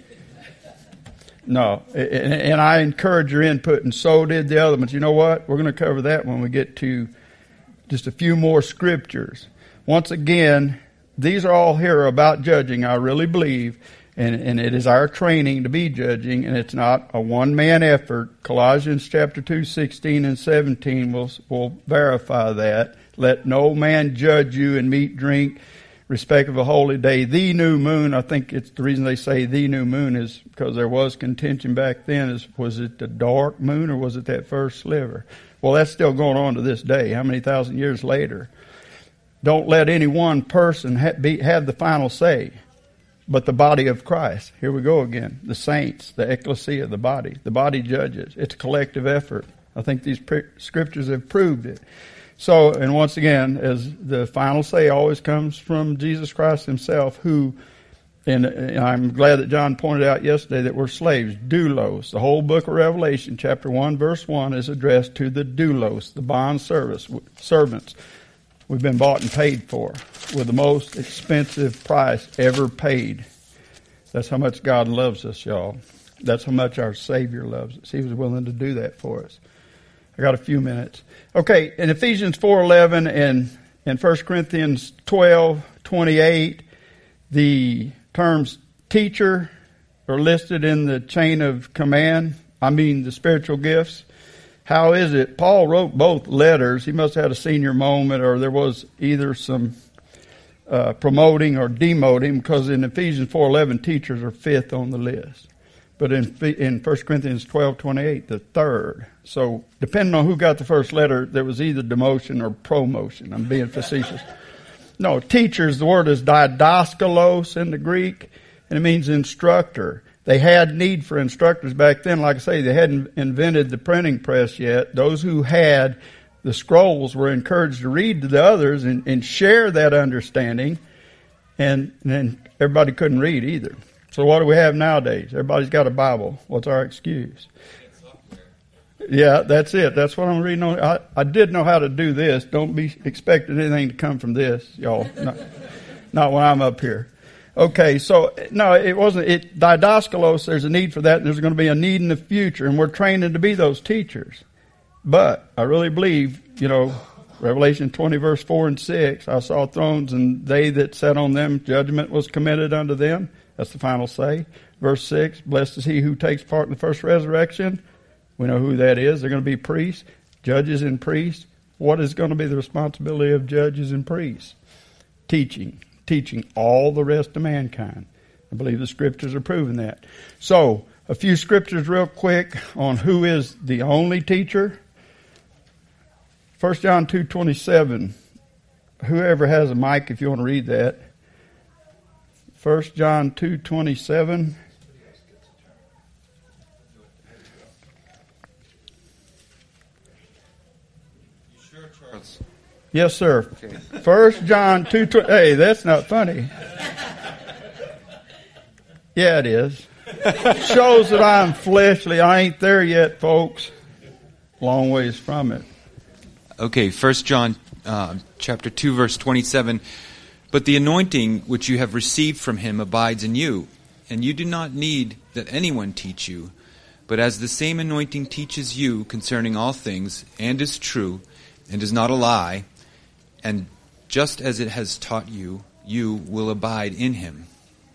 No, and, and I encourage your input, and so did the other ones. You know what? We're going to cover that when we get to just a few more scriptures. Once again, these are all here about judging, I really believe, and, and it is our training to be judging, and it's not a one-man effort. Colossians chapter two, sixteen and seventeen will, will verify that. Let no man judge you in meat, drink, respect of a holy day, the new moon. I think it's the reason they say the new moon is because there was contention back then. Is was it the dark moon or was it that first sliver? Well, that's still going on to this day. How many thousand years later? Don't let any one person ha- be, have the final say, but the body of Christ. Here we go again. The saints, the ecclesia, the body. The body judges. It's a collective effort. I think these pre- scriptures have proved it. So, and once again, as the final say always comes from Jesus Christ himself, who, and, and I'm glad that John pointed out yesterday that we're slaves, doulos. The whole book of Revelation, chapter one, verse one, is addressed to the doulos, the bond service, servants. We've been bought and paid for with the most expensive price ever paid. That's how much God loves us, y'all. That's how much our Savior loves us. He was willing to do that for us. I got a few minutes. Okay, in Ephesians four eleven and in First Corinthians twelve twenty-eight, the terms teacher are listed in the chain of command. I mean the spiritual gifts. How is it? Paul wrote both letters. He must have had a senior moment, or there was either some uh, promoting or demoting, because in Ephesians four eleven, teachers are fifth on the list. But in in First Corinthians twelve twenty-eight, the third. So depending on who got the first letter, there was either demotion or promotion. I'm being facetious. No, teachers, the word is didaskalos in the Greek, and it means instructor. They had need for instructors back then. Like I say, they hadn't invented the printing press yet. Those who had the scrolls were encouraged to read to the others and, and share that understanding, and then everybody couldn't read either. So what do we have nowadays? Everybody's got a Bible. What's our excuse? Yeah, that's it. That's what I'm reading on. I, I did know how to do this. Don't be expecting anything to come from this, y'all. Not, not when I'm up here. Okay, so, no, it wasn't. It, didaskalos, there's a need for that, and there's going to be a need in the future, and we're training to be those teachers. But I really believe, you know, Revelation twenty, verse four and six, I saw thrones, and they that sat on them, judgment was committed unto them. That's the final say. Verse six, blessed is he who takes part in the first resurrection. We know who that is. They're going to be priests, judges and priests. What is going to be the responsibility of judges and priests? Teaching. Teaching all the rest of mankind. I believe the scriptures are proving that. So, a few scriptures real quick on who is the only teacher. First John two twenty-seven. Whoever has a mic, if you want to read that. First John two twenty-seven. Yes, sir. Okay. First John two twenty. Hey, that's not funny. Yeah, it is. Shows that I'm fleshly. I ain't there yet, folks. Long ways from it. Okay, First John uh, chapter two, verse twenty-seven. But the anointing which you have received from him abides in you, and you do not need that anyone teach you. But as the same anointing teaches you concerning all things, and is true, and is not a lie, and just as it has taught you, you will abide in him.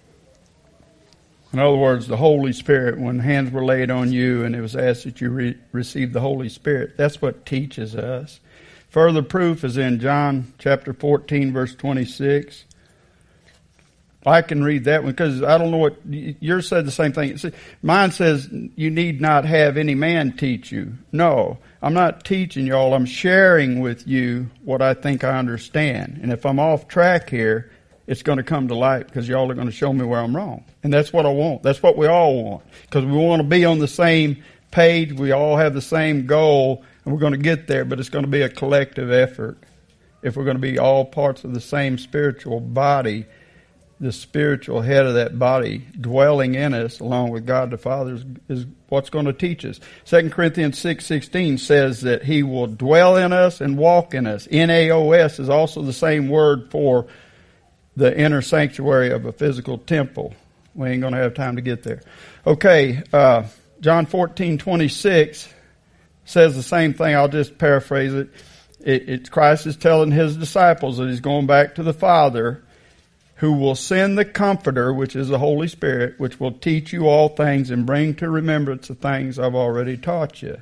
In other words, the Holy Spirit, when hands were laid on you and it was asked that you re- receive the Holy Spirit, that's what teaches us. Further proof is in John chapter fourteen, verse twenty-six. I can read that one because I don't know what, yours said the same thing. Mine says you need not have any man teach you. No, I'm not teaching y'all. I'm sharing with you what I think I understand. And if I'm off track here, it's going to come to light because y'all are going to show me where I'm wrong. And that's what I want. That's what we all want. Because we want to be on the same page. We all have the same goal. And we're going to get there. But it's going to be a collective effort. If we're going to be all parts of the same spiritual body, the spiritual head of that body, dwelling in us along with God the Father, is, is what's going to teach us. Second Corinthians six sixteen says that He will dwell in us and walk in us. N A O S is also the same word for the inner sanctuary of a physical temple. We ain't going to have time to get there. Okay, uh, John fourteen twenty-six says the same thing. I'll just paraphrase it. It, it. Christ is telling His disciples that He's going back to the Father, who will send the Comforter, which is the Holy Spirit, which will teach you all things and bring to remembrance the things I've already taught you.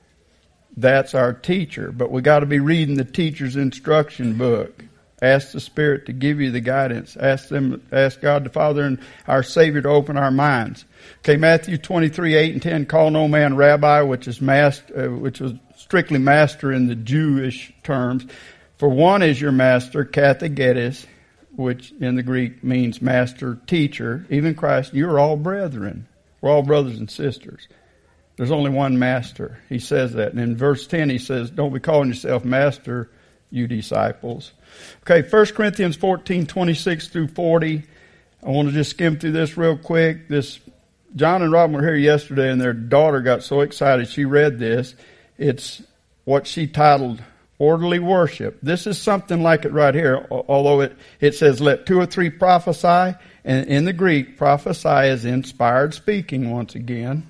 That's our teacher. But we got to be reading the teacher's instruction book. Ask the Spirit to give you the guidance. Ask them, ask God the Father and our Savior to open our minds. Okay, Matthew twenty-three, eight and ten, call no man rabbi, which is master, uh, which was strictly master in the Jewish terms. For one is your master, kathegetes, which in the Greek means master, teacher. Even Christ, you're all brethren. We're all brothers and sisters. There's only one master. He says that. And in verse ten, he says, don't be calling yourself master, you disciples. Okay, First Corinthians fourteen, twenty-six through forty. I want to just skim through this real quick. This John and Robin were here yesterday, and their daughter got so excited. She read this. It's what she titled Orderly Worship. This is something like it right here, although it, it says, let two or three prophesy. And in the Greek, prophesy is inspired speaking once again.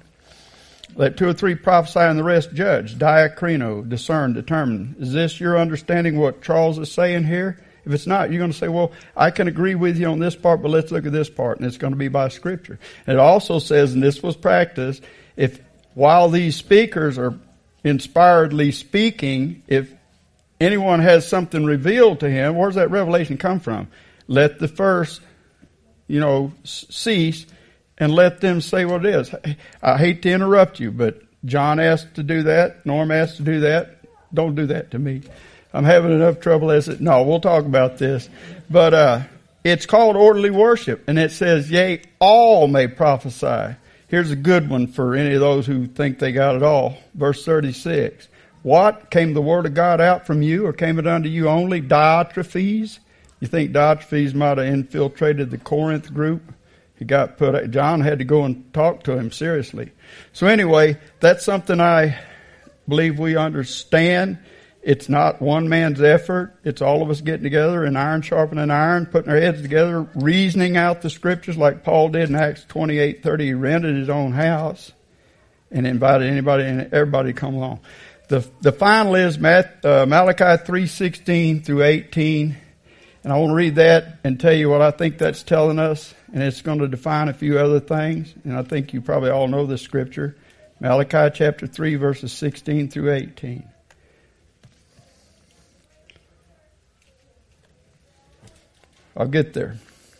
Let two or three prophesy and the rest judge. Diakrino, discern, determine. Is this your understanding what Charles is saying here? If it's not, you're going to say, well, I can agree with you on this part, but let's look at this part. And it's going to be by Scripture. And it also says, and this was practiced, if while these speakers are inspiredly speaking, if anyone has something revealed to him, where's that revelation come from? Let the first, you know, cease and let them say what it is. I hate to interrupt you, but John asked to do that. Norm asked to do that. Don't do that to me. I'm having enough trouble as it. No, we'll talk about this. But uh, it's called orderly worship, and it says, yea, all may prophesy. Here's a good one for any of those who think they got it all. Verse thirty-six. What? Came the word of God out from you, or came it unto you only? Diotrephes? You think Diotrephes might have infiltrated the Corinth group? He got put, John had to go and talk to him seriously. So anyway, that's something I believe we understand. It's not one man's effort. It's all of us getting together and iron sharpening iron, putting our heads together, reasoning out the Scriptures like Paul did in Acts twenty-eight thirty. He rented his own house and invited anybody and everybody to come along. The the final is uh, Malachi three sixteen through eighteen. And I want to read that and tell you what I think that's telling us. And it's going to define a few other things. And I think you probably all know this scripture. Malachi chapter three, verses sixteen through eighteen. I'll get there.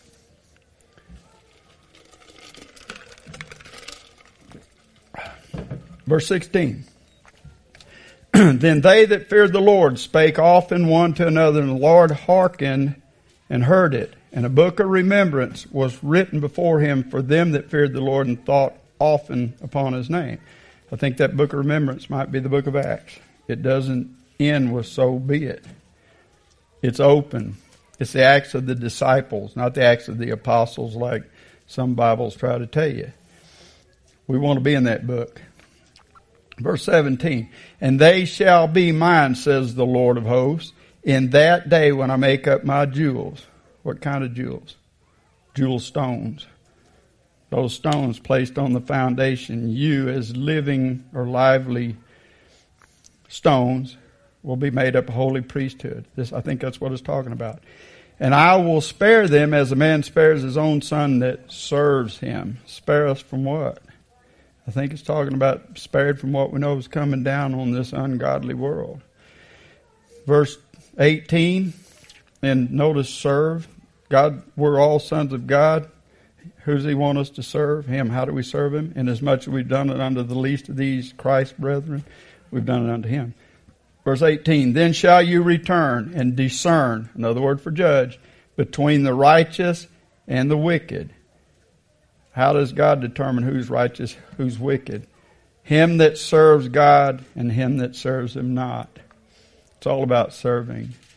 Verse sixteen. Then they that feared the Lord spake often one to another, and the Lord hearkened and heard it. And a book of remembrance was written before him for them that feared the Lord and thought often upon his name. I think that book of remembrance might be the book of Acts. It doesn't end with so be it. It's open. It's the Acts of the disciples, not the Acts of the apostles like some Bibles try to tell you. We want to be in that book. Verse seventeen, and they shall be mine, says the Lord of hosts, in that day when I make up my jewels. What kind of jewels? Jewel stones. Those stones placed on the foundation, you as living or lively stones will be made up a holy priesthood. This, I think that's what it's talking about. And I will spare them as a man spares his own son that serves him. Spare us from what? I think it's talking about spared from what we know is coming down on this ungodly world. Verse eighteen, and notice serve. God, we're all sons of God. Who does he want us to serve? Him. How do we serve him? Inasmuch as we've done it unto the least of these Christ brethren, we've done it unto him. Verse eighteen, then shall you return and discern, another word for judge, between the righteous and the wicked. How does God determine who's righteous, who's wicked? Him that serves God and him that serves him not. It's all about serving.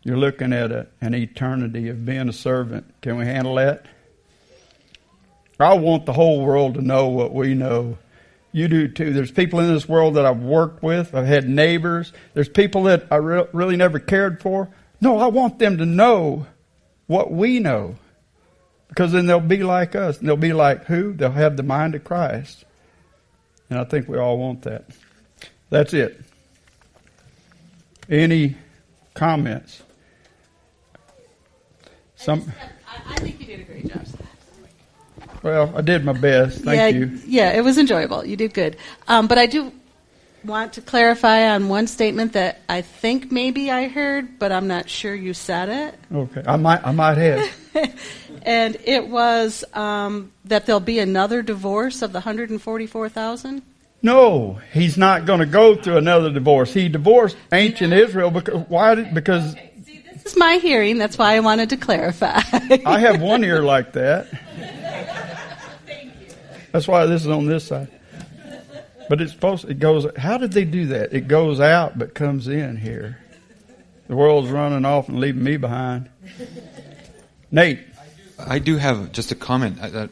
You're looking at a, an eternity of being a servant. Can we handle that? I want the whole world to know what we know. You do too. There's people in this world that I've worked with. I've had neighbors. There's people that I re- really never cared for. No, I want them to know what we know. Because then they'll be like us. And they'll be like who? They'll have the mind of Christ. And I think we all want that. That's it. Any comments? Some. I, I think you did a great job. Well, I did my best. Thank yeah, you. Yeah, it was enjoyable. You did good. Um, but I do want to clarify on one statement that I think maybe I heard, but I'm not sure you said it. Okay, I might, I might have. And it was um, that there'll be another divorce of the one hundred forty-four thousand. No, he's not going to go through another divorce. He divorced ancient Israel because why? Did, because Okay. See, this is my hearing. That's why I wanted to clarify. I have one ear like that. That's why this is on this side. But it's supposed to, it goes, how did they do that? It goes out but comes in here. The world's running off and leaving me behind. Nate. I do have just a comment. That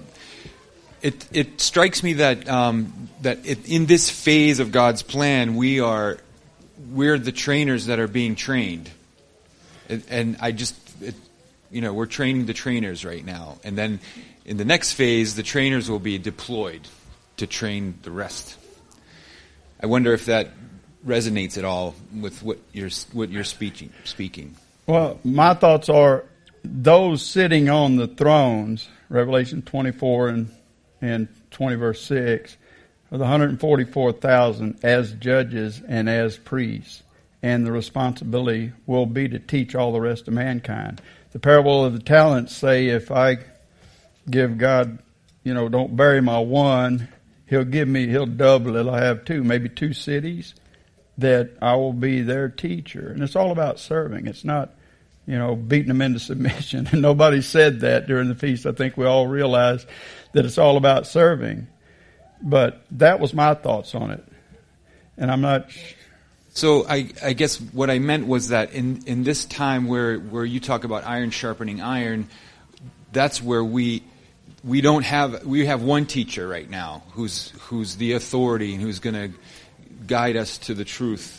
it it strikes me that um, that it, in this phase of God's plan, we are we're the trainers that are being trained, and, and I just it, you know we're training the trainers right now, and then in the next phase, the trainers will be deployed to train the rest. I wonder if that resonates at all with what you're what you're speaking. Speaking. Well, my thoughts are those sitting on the thrones, Revelation twenty-four and, and twenty verse six, are the one hundred forty-four thousand as judges and as priests. And the responsibility will be to teach all the rest of mankind. The parable of the talents say if I give God, you know, don't bury my one, he'll give me, he'll double it. I'll have two, maybe two cities that I will be their teacher. And it's all about serving. It's not, you know, beating them into submission. And nobody said that during the feast. I think we all realized that it's all about serving. But that was my thoughts on it. And I'm not... So I, I guess what I meant was that in, in this time where, where you talk about iron sharpening iron, that's where we we don't have we have one teacher right now who's who's the authority and who's going to guide us to the truth.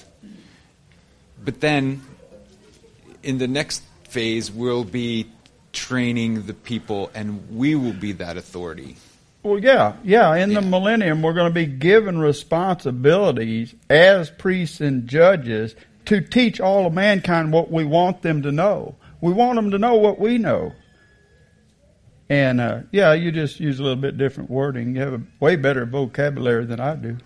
But then in the next phase, we'll be training the people, and we will be that authority. Well, yeah, yeah. In Yeah. the millennium, we're going to be given responsibilities as priests and judges to teach all of mankind what we want them to know. We want them to know what we know. And, uh, yeah, you just use a little bit different wording. You have a way better vocabulary than I do.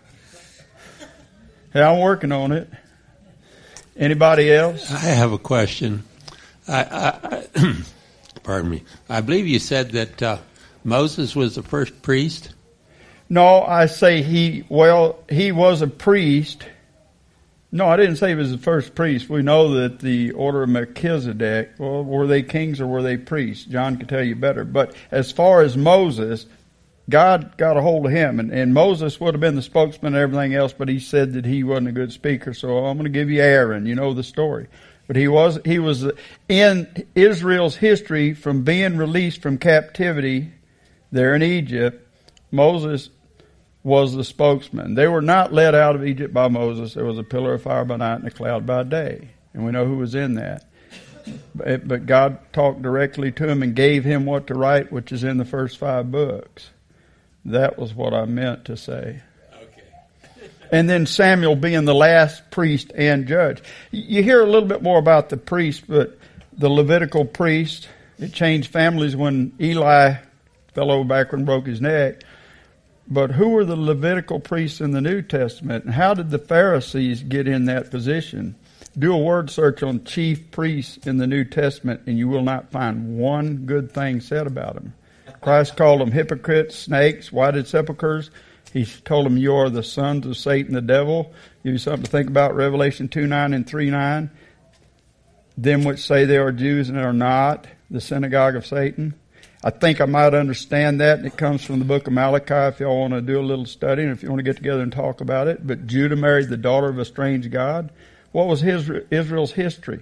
Hey, I'm working on it. Anybody else? I have a question. I, I, I pardon me. I believe you said that uh, Moses was the first priest. No, I say he, well, he was a priest. No, I didn't say he was the first priest. We know that the order of Melchizedek, well, were they kings or were they priests? John could tell you better. But as far as Moses, God got a hold of him, and, and Moses would have been the spokesman and everything else, but he said that he wasn't a good speaker, so I'm going to give you Aaron. You know the story. But he was he was in Israel's history from being released from captivity there in Egypt. Moses was the spokesman. They were not led out of Egypt by Moses. There was a pillar of fire by night and a cloud by day, and we know who was in that. But, but God talked directly to him and gave him what to write, which is in the first five books. That was what I meant to say. Okay. And then Samuel being the last priest and judge. You hear a little bit more about the priest, but the Levitical priest, it changed families when Eli fell over backward and broke his neck. But who were the Levitical priests in the New Testament? And how did the Pharisees get in that position? Do a word search on chief priests in the New Testament, and you will not find one good thing said about them. Christ called them hypocrites, snakes, whited sepulchres. He told them, you are the sons of Satan, the devil. Give you something to think about, Revelation two nine and three nine. Them which say they are Jews and are not, the synagogue of Satan. I think I might understand that, and it comes from the book of Malachi if y'all want to do a little study and if you want to get together and talk about it. But Judah married the daughter of a strange god. What was his, Israel's history?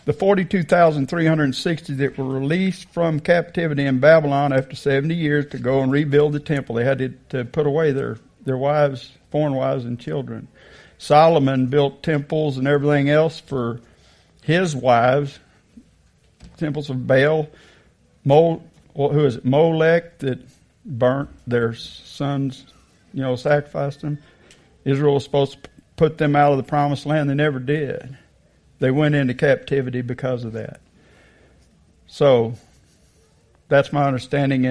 the forty-two thousand three hundred sixty that were released from captivity in Babylon after seventy years to go and rebuild the temple. They had to, to put away their, their wives, foreign wives and children. Solomon built temples and everything else for his wives, temples of Baal, Mo, who is it, Molech, that burnt their sons, you know, sacrificed them. Israel was supposed to put them out of the promised land. They never did. They went into captivity because of that. So that's my understanding.